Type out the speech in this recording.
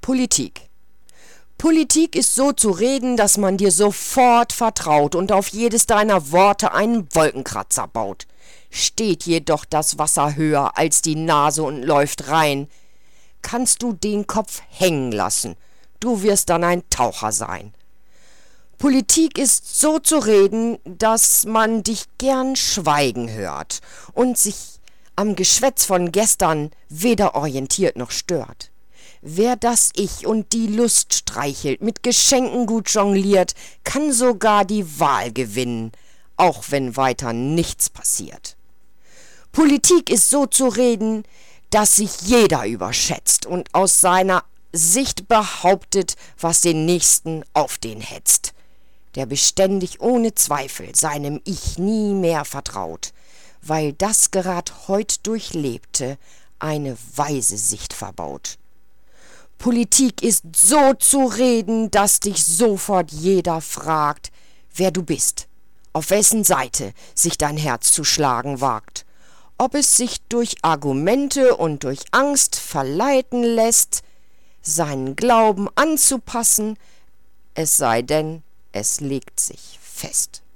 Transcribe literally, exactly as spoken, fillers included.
Politik. Politik ist so zu reden, dass man dir sofort vertraut und auf jedes deiner Worte einen Wolkenkratzer baut. Steht jedoch das Wasser höher als die Nase und läuft rein, kannst du den Kopf hängen lassen, du wirst dann ein Taucher sein. Politik ist so zu reden, dass man dich gern schweigen hört und sich am Geschwätz von gestern weder orientiert noch stört. Wer das Ich und die Lust streichelt, mit Geschenken gut jongliert, kann sogar die Wahl gewinnen, auch wenn weiter nichts passiert. Politik ist so zu reden, dass sich jeder überschätzt und aus seiner Sicht behauptet, was den Nächsten auf den hetzt, der beständig ohne Zweifel seinem Ich nie mehr vertraut, weil das gerad heut Durchlebte eine weise Sicht verbaut. Politik ist so zu reden, dass dich sofort jeder fragt, wer du bist, auf wessen Seite sich dein Herz zu schlagen wagt, ob es sich durch Argumente und durch Angst verleiten lässt, seinen Glauben anzupassen, es sei denn, es legt sich fest.